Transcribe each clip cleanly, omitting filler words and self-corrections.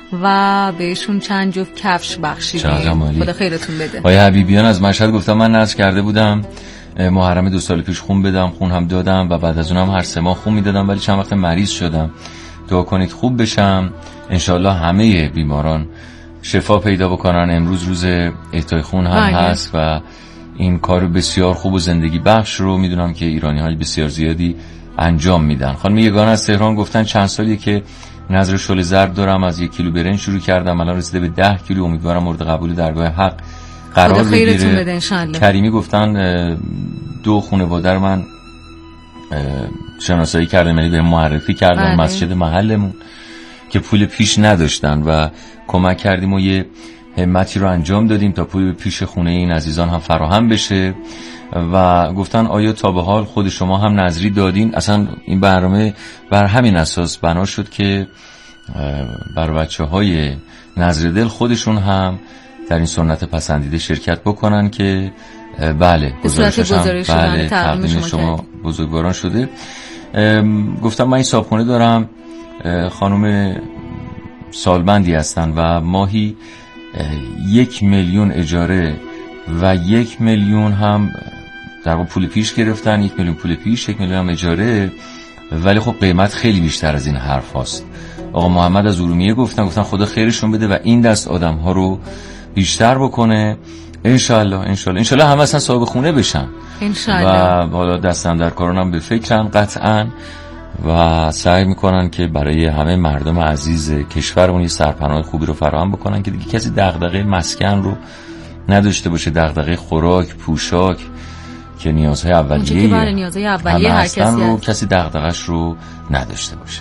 و بهشون چند جفت کفش بخشیدیم. خدا خیرتون بده. آقای حبیبیان از مشهد گفتم من نذر کرده بودم محرم 2 سال پیش خون بدم، خون هم دادم و بعد از اونم هر 3 ماه خون میدادم، ولی چند وقت مریض شدم. دعا کنید خوب بشم انشالله همه بیماران شفا پیدا بکنن. امروز روز اهدای خون هم هست و این کار بسیار خوب و زندگی بخش رو میدونم که ایرانی‌های بسیار زیادی انجام میدن. خانم یگانه از تهران گفتن چند سالیه که نذر شل زرد دارم، از 1 کیلو برنج شروع کردم، الان رسیده به 10 کیلو، امیدوارم مورد قبول درگاه حق قرار بگیره. کریمی گفتن 2 خانواده من شناسایی کردم، یعنی به معرفی کردن مسجد محلمون که پول پیش نداشتن و کمک کردیم و یه همتی رو انجام دادیم تا پول پیش خونه این عزیزان هم فراهم بشه. و گفتن آیا تا به حال خود شما هم نظری دادین؟ اصلا این برنامه بر همین اساس بنا شد که بر بچه‌های نظر دل خودشون هم در این سنت پسندیده شرکت بکنن که بله گزارش بله تقدیم شما بزرگواران شده. گفتم من این صابخونه دارم، خانم سالمندی هستن و ماهی 1 میلیون اجاره و 1 میلیون هم در واقع پول پیش گرفتن، 1 میلیون پول پیش، 1 میلیون هم اجاره، ولی خب قیمت خیلی بیشتر از این حرف هاست. آقا محمد از ارومیه گفتن خدا خیرشون بده و این دست آدم ها رو بیشتر بکنه. انشالله همه اصلا صاحب خونه بشن و حالا دستم در کارونم به فکرن قطعا و سعی میکنن که برای همه مردم عزیز کشورمون یه سرپناه خوبی رو فراهم بکنن که دیگه کسی دغدغه مسکن رو نداشته باشه، دغدغه خوراک، پوشاک که نیازهای اولیه هر کسی رو کسی دغدغش رو نداشته باشه.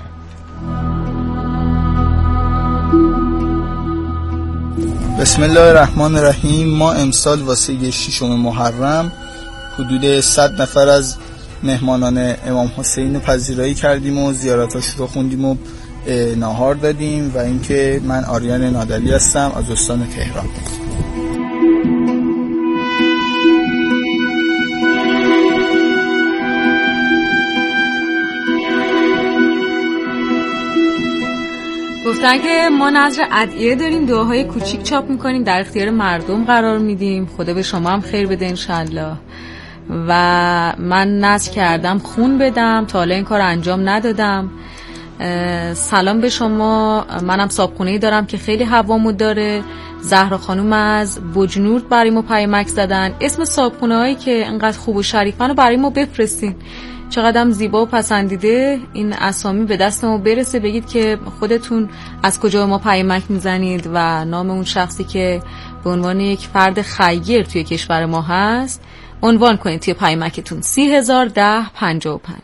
بسم الله الرحمن الرحیم. ما امسال واسه 6 محرم حدود 100 نفر از مهمانان امام حسین رو پذیرایی کردیم و زیارتاش رو خوندیم و ناهار دادیم. و اینکه من آریان نادری هستم از استان تهران. گفتن که ما نذر ادعیه داریم، دعاهای کوچیک چاپ میکنیم، در اختیار مردم قرار میدیم. خدا به شما هم خیر بده انشالله. و من نذر کردم خون بدم، تا حالا این کار انجام ندادم. سلام به شما، منم صابخونه‌ای دارم که خیلی هوامو داره. زهرا خانوم از بجنورد برای ما پیامک زدن. اسم صابخونه‌هایی که انقدر خوب و شریفن رو برای ما بفرستین. چقدرم زیبا و پسندیده این اسامی به دست ما برسه. بگید که خودتون از کجا ما پیامک میزنید و نام اون شخصی که به عنوان یک فرد خیر توی کشور ما هست عنوان کنید توی پیامکتون 301055.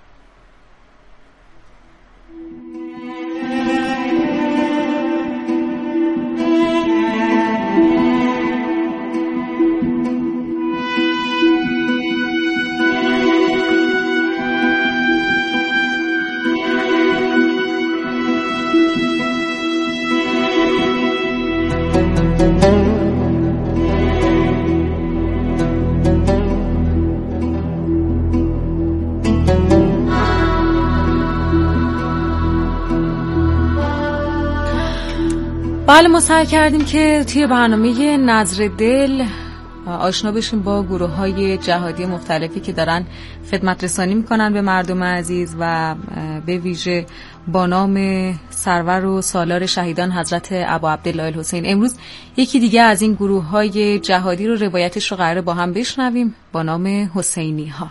بله ما سعی کردیم که توی برنامه نظر دل آشنا بشیم با گروه‌های جهادی مختلفی که دارن خدمت رسانی میکنن به مردم عزیز و به ویژه با نام سرور و سالار شهیدان حضرت ابا عبدالله الحسین. امروز یکی دیگه از این گروه‌های جهادی رو روایتش رو قراره با هم بشنویم با نام حسینی ها.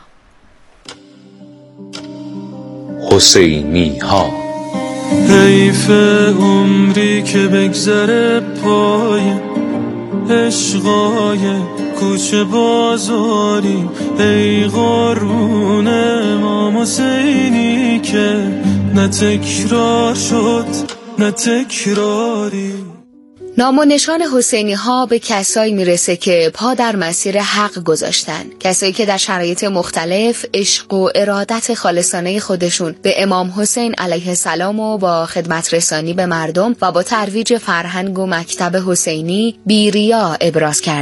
حسینی ها. حیف عمری که بگذره پای عشقای کوچه بازاری، ای قربون امام حسینی که نه تکرار شد نه تکراری. نام و نشان حسینی ها به کسایی میرسه که پا در مسیر حق گذاشتن، کسایی که در شرایط مختلف عشق و ارادت خالصانه خودشون به امام حسین علیه السلام و با خدمت رسانی به مردم و با ترویج فرهنگ و مکتب حسینی بیریا ابراز کردن.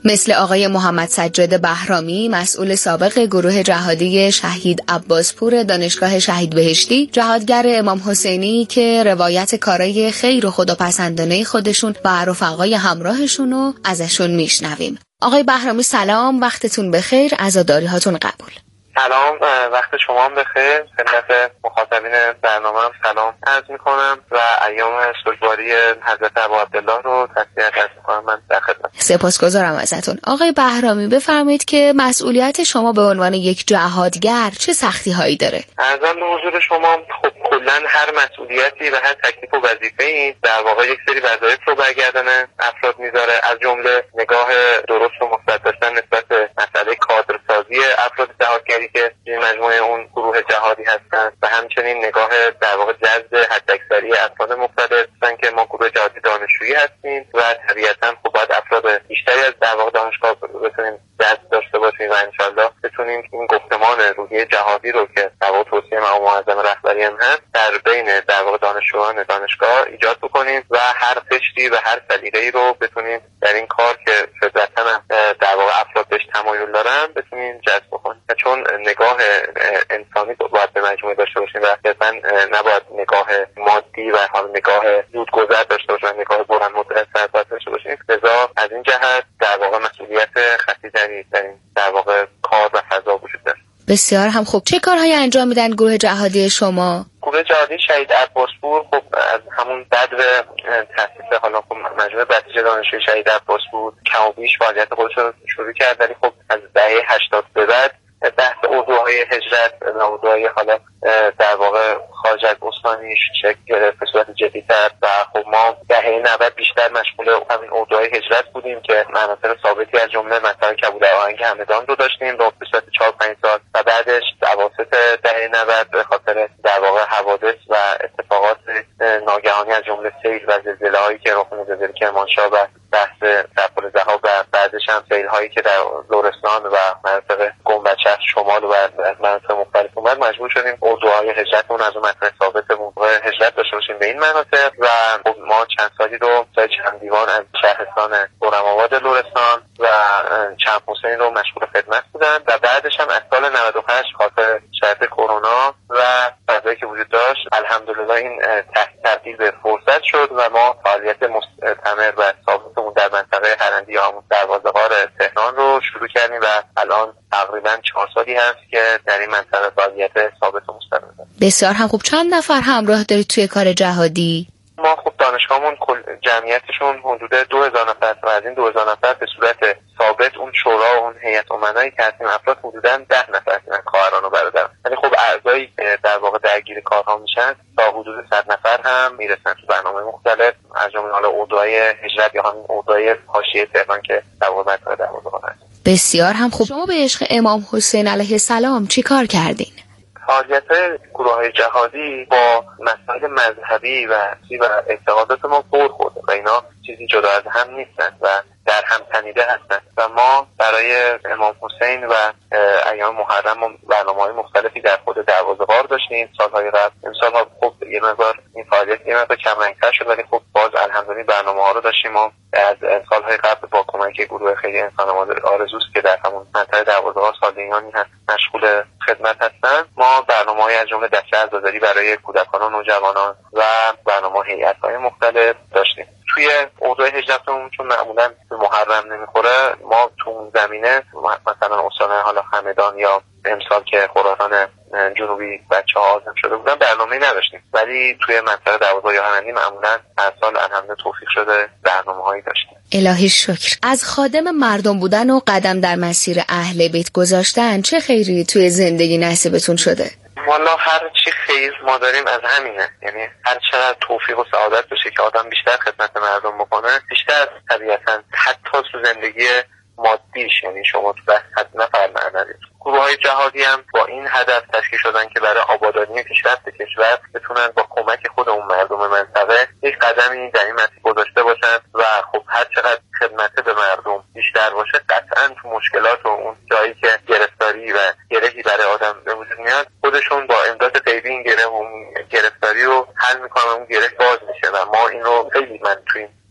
مثل آقای محمد سجاد بهرامی، مسئول سابق گروه جهادی شهید عباسپور دانشگاه شهید بهشتی، جهادگر امام حسینی که روایت کارای خیر و خداپسندانه خودشون و رفقای همراهشون رو ازشون میشنویم. آقای بهرامی سلام، وقتتون بخیر، عزاداری‌هاتون قبول. سلام، وقت شما هم بخیر. خدمت مخاطبین برنامه هم سلام عرض میکنم و ایام سوگواری حضرت ابوعبدالله رو تسلیت عرض میکنم. من در خدمت. سپاسگزارم ازتون. آقای بهرامی بفرمایید که مسئولیت شما به عنوان یک جهادگر چه سختی هایی داره؟ عرضم به حضور شما، خب کلا هر مسئولیتی و هر تکلیف و وظیفه‌ای در واقع یک سری وظایف رو برگردن افراد میذاره، از جمله نگاه درست و مثبت داشتن نسبت به مسئله کادرسازی افراد جهادگری که مجموعه اون گروه جهادی هستن و همچنین نگاه در واقع جذب حداکثری افراد مختلف هستن که ما گروه جهادی دانشجویی هستیم و طبیعتاً خب باید افراد بیشتری از در واقع دانشگاه بتونیم جذب داشته باشیم و انشالله بتونیم این گفتمان روحیه جهادی رو که در واقع توصیه مقام معظم رهبری هم هست در بین در واقع دانشجویان دانشگاه ایجاد بکنیم و هر قشری و هر سلیقه‌ای رو بتونیم در این کار که فطرتاً در واقع افراد بهش تمایل دارن بتونیم جذب بکنیم، چون نگاه انسانی باید به مجموعه داشته باشیم و صرفاً نباید نگاه مادی و حال نگاه زودگذر داشته باشیم، نگاه بلند مدت داشته باشیم. لذا از این جهت در واقع مسئولیت خطیری در این در واقع کار و فضا وجود داره. بسیار هم خوب. چه کارهایی انجام میدن گروه جهادی شما؟ گروه جهادی شهید عباسپور خب از همون بدو تأسیس حالا خب مجموعه بسیج دانشجوی شهید عباسپور کم و بیش فعالیت خودش رو شروع کرد، ولی خب از دهه 80 به بعد بحث اردوهای هجرت و اردوهای حالا در واقع خارج از استانیش شکل گرفت به صورت جدی‌تر و خب ما دهه 90 بیشتر مشغول همین اردوهای هجرت بودیم که مناطق ثابتی از جمله مثلا کبود آهنگ همدان رو داشتیم به صورت 4-5 سال و بعدش اواسط دهه 90 به خاطر در واقع حوادث و اتفاقات ناگهانی از جمله سیل و زلزله‌هایی که رخ داد زلزله کرمانشاه و بحث سرپل و بعدش هم سیل‌هایی که در لرستان و مناطق گنبچه شمال و مناطق مختلف اومد، مجبور شدیم اردوهای هجرتمون از اون متن ثابتمون هجرت داشته باشیم به این مناطق و ما چند سالی رو چند دیوان از شهرستان برم‌آباد لرستان و چند حسین رو مشغول خدمت بودن و بعدش هم از سال 98 خاطر شرایط کرونا و فضایی که وجود داشت الحمدلله این تبدیل به فرصت شد و ما فعالیت مستمر و ثابتمون در منطقه هرندی یا همون دروازه‌غار تهران رو شروع کردیم و الان تقریبا 4 سالی هست که در این منطقه فعالیت ثابت و مستمر داریم. بسیار هم خوب. چند نفر همراه دارید توی کار جهادی؟ ما خب دانشگاهمون جمعیتشون حدود 2000 نفر و از این 2000 نفر به صورت ثابت اون شورا و اون هیئت امنایی که هستیم افراد حدوداً 10 نفر هستن خواهران و برادران، ولی خب اعضایی که در واقع درگیر کارها میشن تا حدود 100 نفر هم میرسن تو برنامه مختلف از جمله حالا اردوهای هجرت یا همین اردوهای حاشیه تهران که در واقع منطقه دروازه‌غار هست. بسیار هم خوب. شما به عشق امام حسین علیه السلام چی کار کردین؟ فعالیت گروه‌های جهادی با مسائل مذهبی و اعتقادات ما پر خورده و اینا چیزی جدا از هم نیستن و در هم تنیده هستن و ما برای امام حسین و ایام محرم و برنامه‌های مختلفی در خود دروازه‌غار داشتیم سالهای قبل. امسال خب یه مقدار این فعالیت یه مقدار کم رنگ‌تر شد، ولی خب باز الحمدلله برنامه‌ها رو داشتیم و از سالهای قبل با کمک گروه خیلی انسان آرزوست که در همون منطقه دروازه‌غار سالینانی هست مشغول خدمت هستن. ما برنامه‌های از جمله دفتر عزاداری برای کودکان و نوجوانان و برنامه هیئت‌های مختلف داشتیم. توی اردوهای هجرتمون چون معمولاً به محرم نمیخوره ما تو اون زمینه مثلا استان حالا همدان یا امسال که خراسان جنوبی بچه‌ها آزم شده بودن برنامه‌ای نداشتیم، ولی توی منطقه دروازه‌غار یا هرندی معمولاً هر سال الحمدلله توفیق شده برنامه‌هایی داشتیم. الهی شکر. از خادم مردم بودن و قدم در مسیر اهل بیت گذاشتن چه خیری توی زندگی نصیبتون شده؟ والا هر چی خیر ما داریم از همینه، یعنی هر چقدر توفیق و سعادت بشه که آدم بیشتر خدمت مردم بکنه بیشتر طبیعتاً حتی تو زندگی مادیش، یعنی شما تو بحث نفرمانید. گروه‌های جهادی هم با این هدف تشکیل شدن که برای آبادانی پیشرفت کشور بتونن با کمک خود اون مردم منطقه یک قدمی در این مسیر گذاشته باشن و خب هر چقدر خدمت به مردم بیشتر باشه قطعاً تو مشکلات و اون جایی که گرفتاری و گرهی برای آدم به وجود میاد خودشون با امداد غیبی این گره و اون گرفتاری رو حل میکنن، اون گره باز میشه و ما این رو خیلی من تو این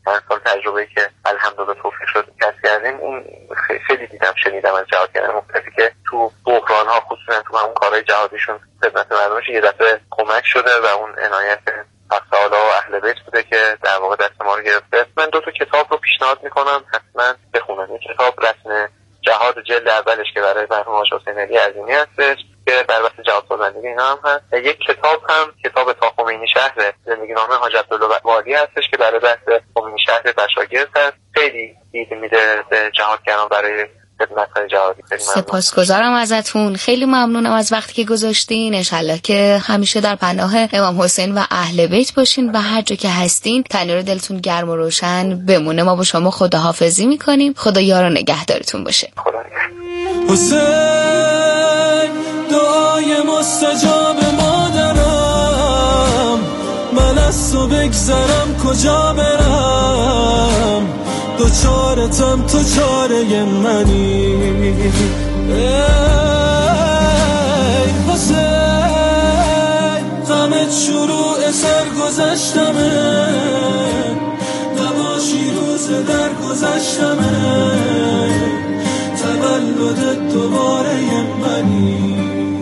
چند سال تجربه که الحمدلله توفیق شد کسب کردیم، اون خیلی شنیدم از جهادگران مختلفی که تو بحران ها خصوصا تو همون کارهای جهادیشون خدمت مردمش یه دفعه کمک شده و اون عنایت اصحاب و اهل بیت بوده که در واقع دست ما رو گرفته. من 2 کتاب رو پیشنهاد میکنم حتما بخونن. این کتاب رسم جهاد جلد اولش که برای مرحوم حاج حسین علی عظیمی هستش که در وقت جهاد سازندگی اینا هم هست. یک کتاب هم کتاب تا خمینی شهر زندگی نامه حاج عبدالله والی هستش که برای بحث خمینی شهر بشاگرد هست. خیلی دید میده به جهادگران برای خدمت‌های جهادی. سپاسگزارم ازتون، خیلی ممنونم از وقتی که گذاشتین. انشالله که همیشه در پناه امام حسین و اهل بیت باشین و هر جا که هستین تنور دلتون گرم و روشن بمونه. ما با شما خداحافظی میکنیم. خدا یار و نگهدارتون باشه. حسین دعای مستجاب مادرم، من از تو بگذرم کجا برم، دوچارتم تو چاره منی. ای حسین غمت شروع سرگذشتمه، نباشی روز در گذشتمه، تولد دوباره منی.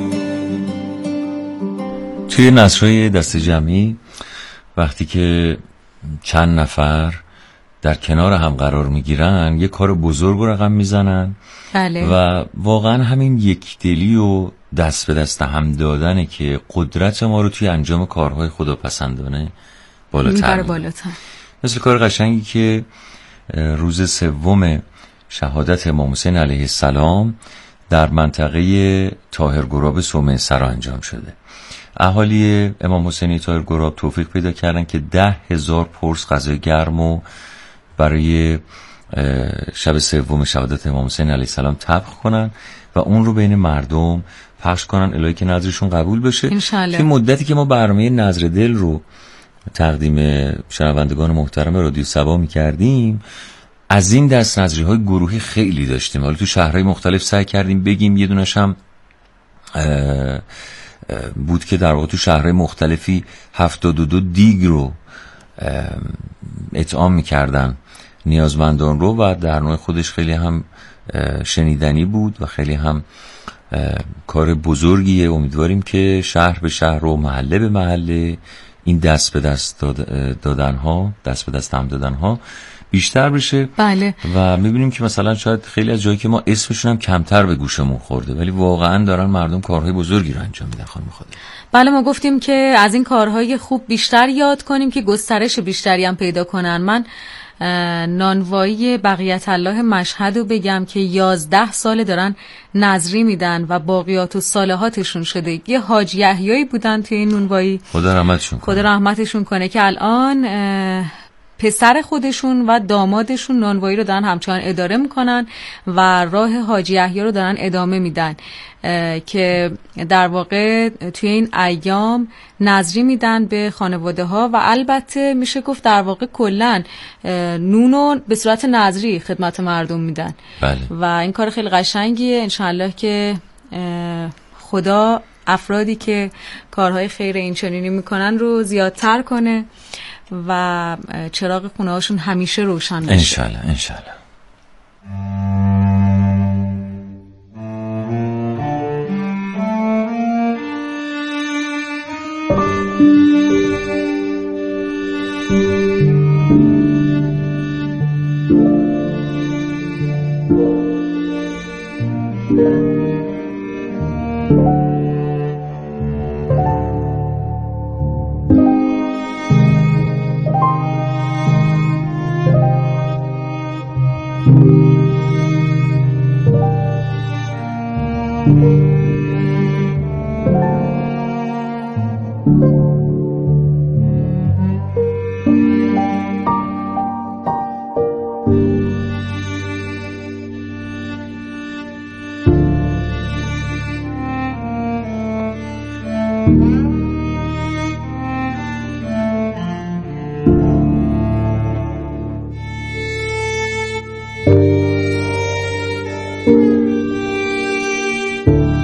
توی نثرهای دست جمعی وقتی که چند نفر در کنار هم قرار میگیرن یه کار بزرگ رو رقم میزنن. بله. و واقعا همین یکدلی و دست به دست هم دادنه که قدرت ما رو توی انجام کارهای خداپسندانه بالاتر میبره. مثل کار قشنگی که روز 3 شهادت امام حسین علیه السلام در منطقه طاهرگراب صومعه سرا انجام شده. اهالی امام حسینی طاهرگراب توفیق پیدا کردن که 10,000 پرس غذای گرم و برای شب 3 شهادت امام حسین علیه السلام طبخ کنن و اون رو بین مردم پخش کنن الهی که نظرشون قبول بشه. انشالله. که مدتی که ما برنامه نظر دل رو تقدیم شنوندگان محترم رادیو صبا می‌کردیم، از این دست نظری های گروهی خیلی داشتیم. حالا تو شهرهای مختلف سعی کردیم بگیم. یه دونش هم بود که در واقع تو شهرهای مختلفی 72 دیگ رو اطعام میکردن نیازمندان رو و در نوع خودش خیلی هم شنیدنی بود و خیلی هم کار بزرگیه. امیدواریم که شهر به شهر و محله به محله این دست به دست دادن ها، دست به دست هم دادن ها بیشتر بشه. بله. و میبینیم که مثلا شاید خیلی از جایی که ما اسمشون هم کمتر به گوشمون خورده ولی واقعا دارن مردم کارهای بزرگی رو انجام میدن. خانم خدا. بله، ما گفتیم که از این کارهای خوب بیشتر یاد کنیم که گسترش بیشتری هم پیدا کنن. من نانوایی بقیت الله مشهد رو بگم که 11 سال دارن نظری میدن و باقیات و صالحاتشون شده. یه حاج یحیایی بودن توی این نانوایی، خدا رحمتشون کنه، که الان پسر خودشون و دامادشون نانوایی رو دارن همچنان اداره میکنن و راه حاج یحیی رو دارن ادامه میدن که در واقع توی این ایام نظری میدن به خانواده ها و البته میشه گفت در واقع کلن نونو به صورت نظری خدمت مردم میدن. بله. و این کار خیلی قشنگیه. انشالله که خدا افرادی که کارهای خیر این چنینی میکنن رو زیادتر کنه و چراغ خونه هاشون همیشه روشن بشه. انشالله انشالله.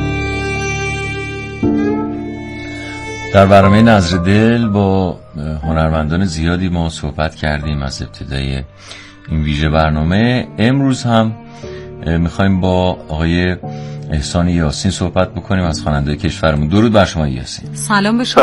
در برنامه نظر دل با هنرمندان زیادی ما صحبت کردیم از ابتدای این ویژه برنامه. امروز هم میخوایم با آقای احسان یاسین صحبت بکنیم از خواننده کشورمون. درود بر شما یاسین. سلام به شما.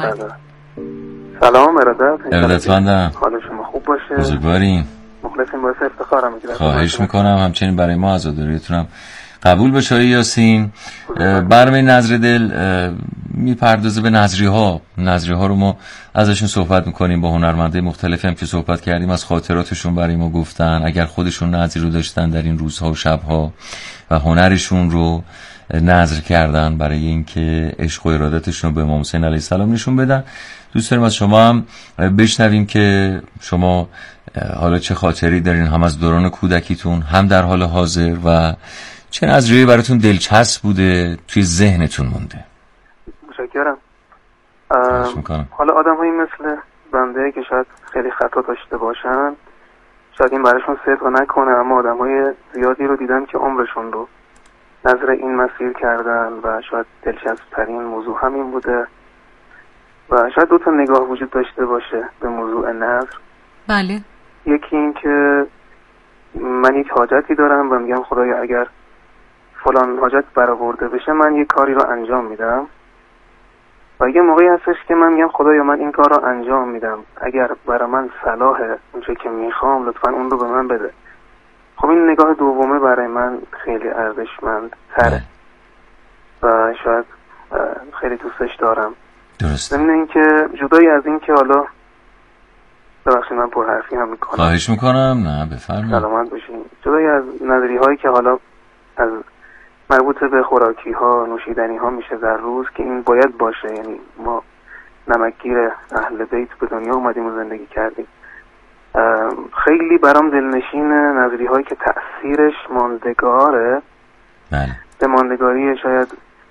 سلام ارادت. ارادتمندم. حال شما خوب باشه. بزرگوارین. مخلصیم، باعث افتخارم میگیرم. خواهش میکنم، همچنین برای ما عزاداریتونم قبول بشه. آقای یاسین برنامه نظر دل میپردازه به نظری ها رو ما ازشون صحبت میکنیم. با هنرمندای مختلفی هم که صحبت کردیم از خاطراتشون برای ما گفتن، اگر خودشون نظری رو داشتن در این روزها و شبها و هنرشون رو نظر کردن برای اینکه عشق و ارادتشون رو به امام حسین علیه السلام نشون بدن. دوست داریم از شما هم بشنویم که شما حالا چه خاطری دارین، هم از دوران کودکیتون هم در حال حاضر، و چه نظریه‌ای براتون دلچسب بوده توی ذهنتون مونده. متشکرم. حالا آدم‌هایی مثل بنده که شاید خیلی خطا داشته باشن، شاید این براشون صدق نکنه، اما آدم‌های زیادی رو دیدم که عمرشون رو نظر این مسیر کردن و شاید دلچسب‌ترین موضوع همین بوده و شاید 2 تا نگاه وجود داشته باشه به موضوع نظر. بله. یکی این که من یک حاجتی دارم و میگم خدایا اگر فلان حاجت برآورده بشه من یک کاری رو انجام میدم، و یه موقعی هستش که من میگم خدایا من این کار رو انجام میدم، اگر برای من صلاحه اونچه که میخوام لطفا اون رو به من بده. خب این نگاه دومه برای من خیلی ارزشمند تره و شاید خیلی دوستش دارم. درسته. ضمن این که جدایی از این که حالا ببخشید من پرحرفی هم میکنم. خواهش میکنم. نه بفرمایید. سلامت باشین. جدایی از نظری هایی که حالا از مربوط به خوراکی ها نوشیدنی ها میشه در روز که این باید باشه، یعنی ما نمکگیر اهل بیت به دنیا اومدیم و زندگی کردیم، خیلی برام دلنشین نظری هایی که تأثیرش ماندگاره. بله. به ماندگاری شاید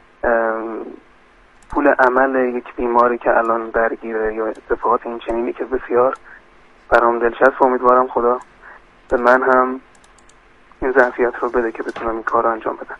پول عمل یک بیماری که الان درگیره یا اتفاقات این چنینی که بسیار برام دلچسب. امیدوارم خدا به من هم این ظرفیت رو بده که بتونم این کار رو انجام بدم.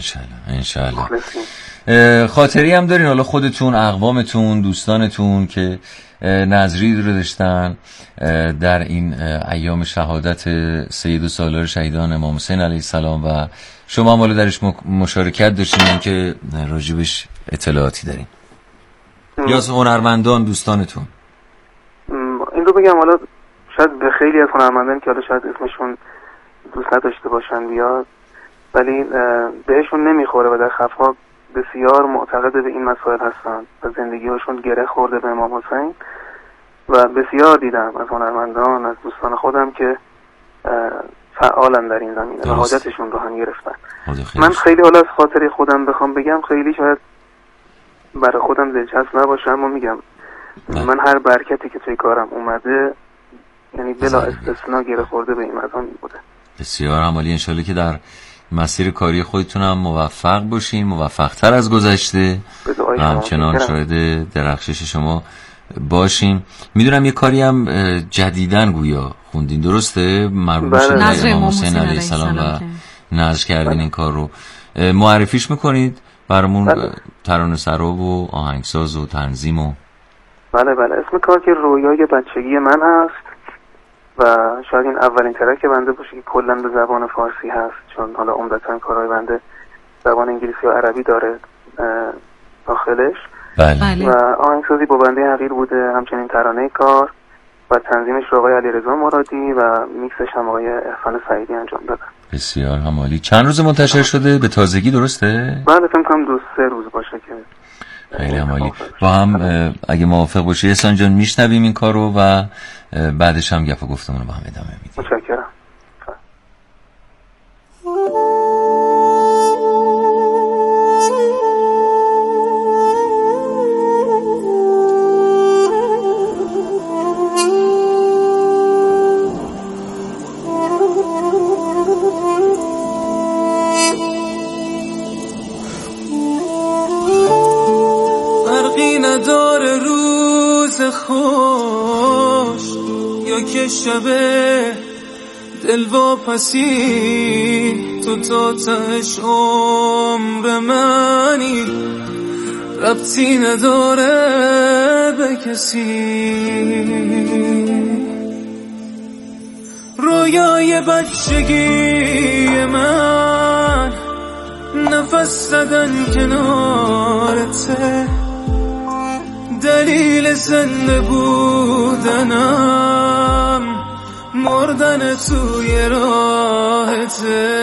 انشالله. خاطری هم دارین حالا خودتون، اقوامتون، دوستانتون که نظری رو داشتن در این ایام شهادت سید و سالار شهیدان امام حسین علیه السلام و شما هم حالا درش مشارکت داشتین که راجبش اطلاعاتی دارین؟ یا از هنرمندان دوستانتون؟ این رو بگم، حالا شاید به خیلی از هنرمندان که حالا شاید اسمشون دوست نداشته باشن بیاد، ولی بهشون نمیخوره و در خفا بسیار معتقد به این مسائل هستن و زندگیشون گره خورده به امام حسین و بسیار دیدم از هنرمندان، از دوستان خودم که فعالن در این زمینه و حاجتشون رو هم گرفتن. من خیلی حالا از خاطر خودم بخوام بگم خیلی شاید برای خودم دلچسب نباشه، اما میگم من هر برکتی که توی کارم اومده یعنی بلا استثناء گره خورده به این مضامین بوده. بسیار عالی. انشالله که در مسیر کاری خودتون هم موفق باشین، موفق‌تر از گذشته و همچنان شاهد درخشش شما باشین. میدونم یه کاری هم جدیدن گویا خوندین، درسته؟ مربوط به امام حسین علیه السلام و نظر کردین این کار رو معرفیش میکنید برامون؟ ترانه‌سرا و آهنگساز و تنظیم و بله اسم کار که رویای بچگی من هست و شاید این اولین ترک بنده باشه که کلا به زبان فارسی هست، چون حالا عمدتاً کارهای بنده زبان انگلیسی و عربی داره داخلش. بله. و آهنگسازی با بنده حقیر بوده، همچنین ترانه کار و تنظیمش رو آقای علیرضا مرادی و میکسش هم آقای احسان سعیدی انجام دادن. بسیار عالی. چند روز منتشر شده به تازگی، درسته؟ بله فکر کنم 2-3 روز باشه که خیلی عالی. با هم اگه موافق باشی احسان جان میشنویم این کارو و بعدش هم گپ و گفتمون رو با هم ادامه میدیم. متشکرم. نداره روز خوش یا که شبه دلواپسی تو تا تهش عمر منی، ربطی نداره به کسی. رویای بچگی من نفس زدن کنارته، دلیل زنده بودنم مردن توی راحته.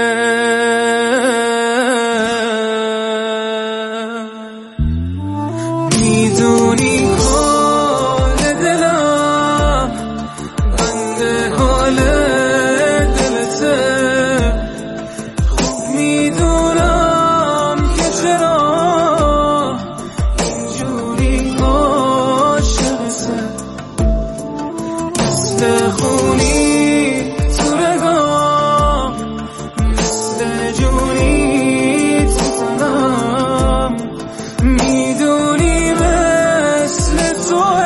میدونی حال دلم بنده حال دلته، خوب میدونم که چرا اینجوری عاشقته. مثل خونی تو رگام، مثل جونی تو تنم، میدونی مثل توه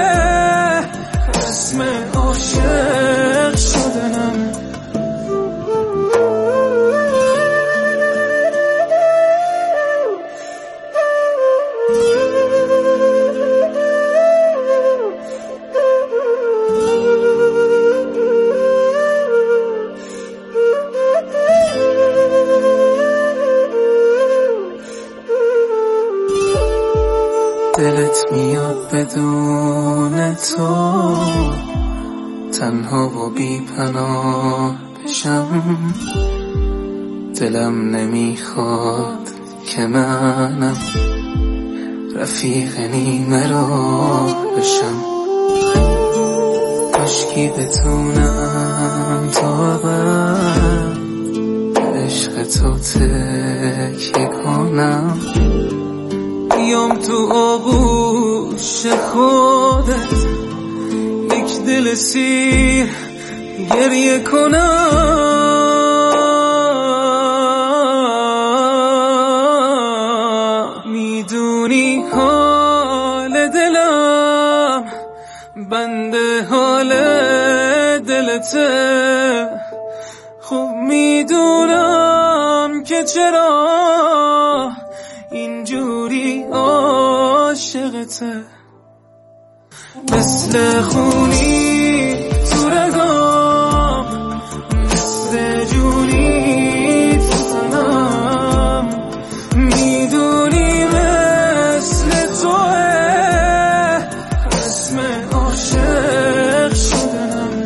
رسم عاشق شدنم. دلت میاد بدون تو تنها و بی پناه بشم، دلم نمیخواد که منم رفیق نیمه راه بشم. کاشکی بتونم تا ابد به عشق تو تکیه کنم، بیام تو آغوش خودت یک دل سیر گریه کنم. میدونی حال دلم بنده حال دلته، خوب میدونم که چرا اینجوری عاشقته. مثل خونی تو رگام، مثل جونی تو تنم، میدونی مثل توه رسم عاشق شدنم.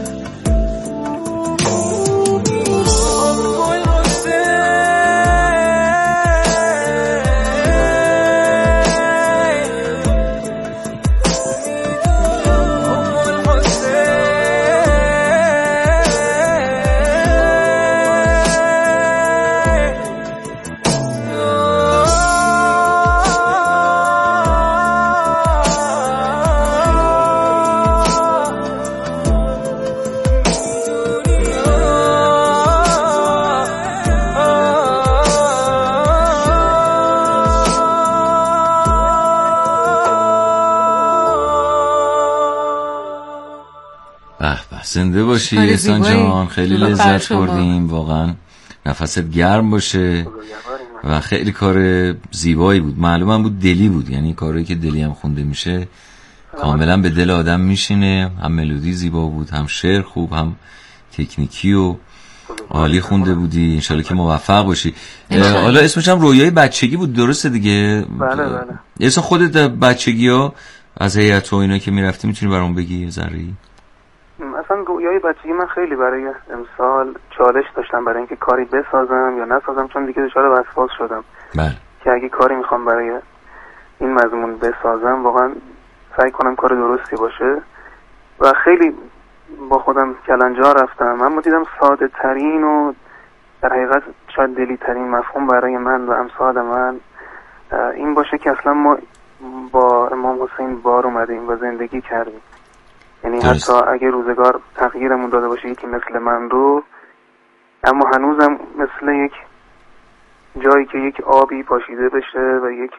زنده باشی احسان جان، خیلی لذت بردیم واقعا. نفست گرم باشه و خیلی کار زیبایی بود، معلومم بود دلی بود، یعنی کاری که دلی هم خونده میشه کاملا به دل آدم میشینه. هم ملودی زیبا بود، هم شعر خوب، هم تکنیکی و عالی خونده بودی. انشالله که موفق باشی. حالا اسمش هم رویای بچگی بود، درسته دیگه؟ بله. اصلا خودت بچگی ها از هیئت و اینا که میرفتی میتونی برام بگی ذره‌ای؟ اصلا رویای بچگی من خیلی برای امسال چالش داشتم برای اینکه کاری بسازم یا نسازم، چون دیگه دچار وسواس شدم. بله. که اگه کاری میخوام برای این مضمون بسازم واقعا سعی کنم کار درستی باشه و خیلی با خودم کلنجار رفتم. اما دیدم ساده ترین و در حقیقت شاید دلی ترین مفهوم برای من و امثال من این باشه که اصلا ما با امام حسین بار اومدیم و زندگی کردیم. یعنی حتی اگه روزگار تغییرمون داده باشه یکی مثل من رو، اما هنوزم مثل یک جایی که یک آبی پاشیده بشه و یک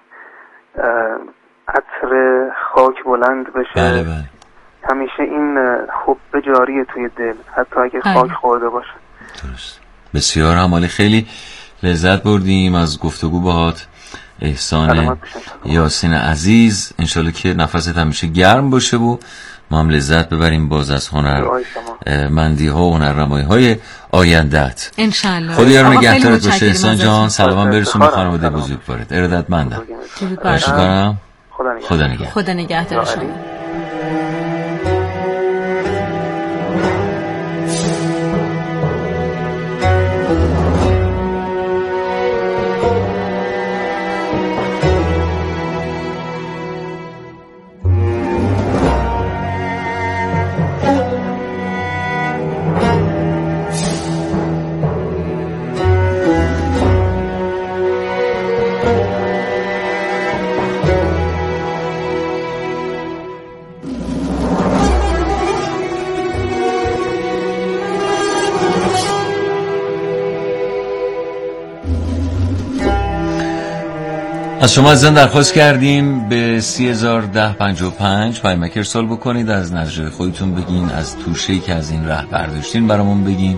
عطر خاک بلند بشه. بله بله. همیشه این حب جاری توی دل حتی اگه خاک خورده باشه. درست. بسیار همالی، خیلی لذت بردیم از گفتگو باهات. احسان یاسین عزیز. انشالله که نفست همیشه گرم باشه و ما هم لذت ببریم باز از هنرمندی ها و هنرنمایی های آیندت. انشالله. خدا یار نگهدارت باشه احسان جان. سلام برسون به خانواده بزرگوارت. ارادتمندم. خدا نگهدار شما. از شما عزیزان درخواست کردیم به 301055 پیامک ارسال بکنید، از نظر خودتون بگین، از توشه‌ای که از این راه برداشتین برامون بگین.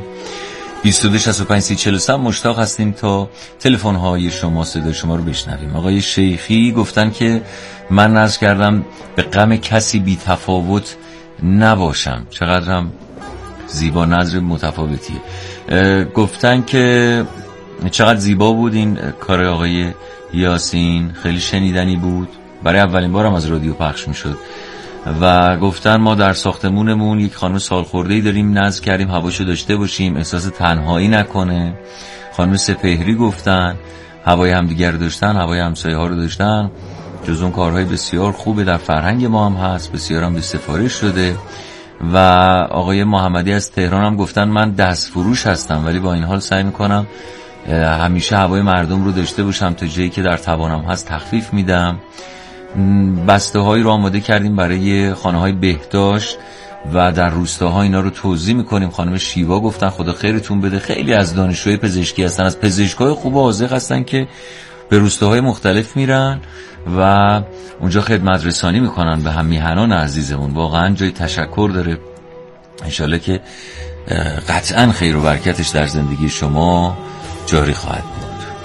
2265 مشتاق هستیم تا تلفن های شما، صدای شما رو بشنویم. آقای شیخی گفتن که من نذر کردم به غم کسی بی تفاوت نباشم. چقدرم زیبا، نظر متفاوتیه. گفتن که چقدر زیبا بود این کار آقای یاسین، خیلی شنیدنی بود، برای اولین بارم از رادیو پخش می شد. و گفتن ما در ساختمونمون یک خانم سالخورده‌ای داریم، نذر کردیم هواشو داشته باشیم، احساس تنهایی نکنه. خانم سپهری گفتن هوای همدیگر داشتن، هوای همسایه ها رو داشتن جز اون کارهای بسیار خوبه، در فرهنگ ما هم هست، بسیار هم به سفارش شده. و آقای محمدی از تهران هم گفتن من دست فروش هستم ولی با این حال سعی میکنم همیشه هوای مردم رو داشته باشم، تا جایی که در توانم هست تخفیف میدم. بسته هایی رو آماده کردیم برای خانه های بهداشت و در روستاها اینا رو توزیع میکنیم. خانم شیوا گفتن خدا خیرتون بده، خیلی از دانشجوی پزشکی هستن، از پزشکای خوب و حاذق هستن که به روستاهای مختلف میرن و اونجا خدمت رسانی میکنن به هم میهنان عزیزمون. واقعا جای تشکر داره. انشالله که قطعا خیر و برکتش در زندگی شما جاری خواهد بود.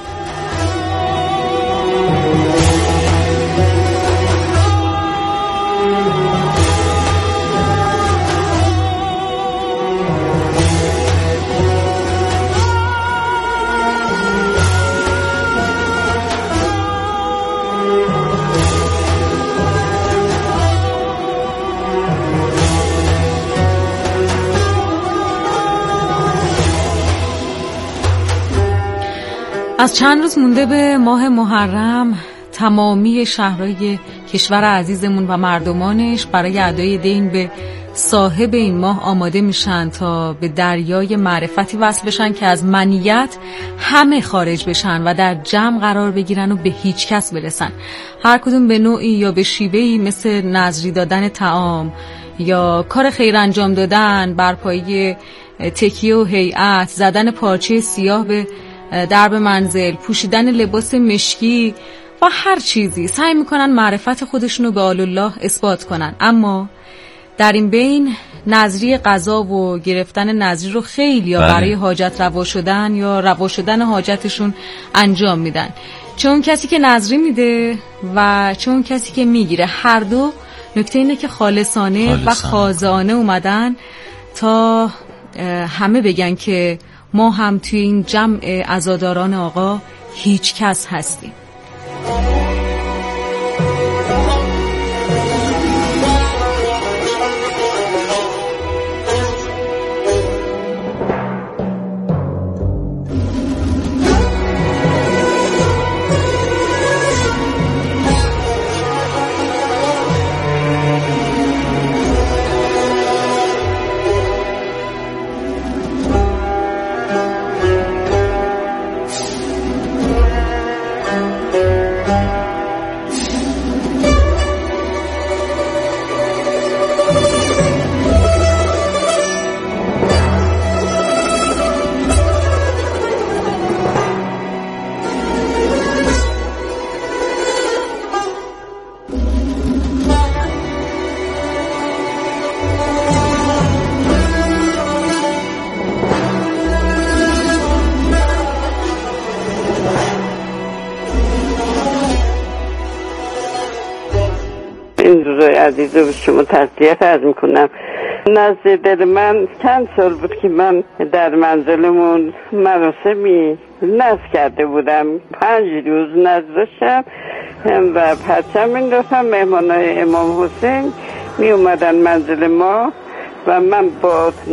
از چند روز مونده به ماه محرم، تمامی شهرهای کشور عزیزمون و مردمانش برای ادای دین به صاحب این ماه آماده میشن تا به دریای معرفتی وصل بشن که از منیت همه خارج بشن و در جمع قرار بگیرن و به هیچ کس برسن. هر کدوم به نوعی یا به شیوهی، مثل نذری دادن طعام یا کار خیر انجام دادن، برپایی تکیه و هیئت، زدن پارچه سیاه به درب منزل، پوشیدن لباس مشکی و هر چیزی، سعی میکنن معرفت خودشونو به الله اثبات کنن. اما در این بین نذری قضا و گرفتن نذری رو خیلی برای حاجت روا شدن یا روا شدن حاجتشون انجام میدن. چون کسی که نذری میده و چون کسی که میگیره، هر دو نکته اینه که خالصانه و خاضعانه اومدن تا همه بگن که ما هم توی این جمع عزاداران آقا هیچ کس هستیم. عزیز رو به شما تسلیت عرض میکنم. نزد دل من چند سال بود که من در منزلمون مراسمی نذر کرده بودم. 5 روز نذر داشتم و پرچم مینداختم. مهمانای امام حسین می اومدن منزل ما و من با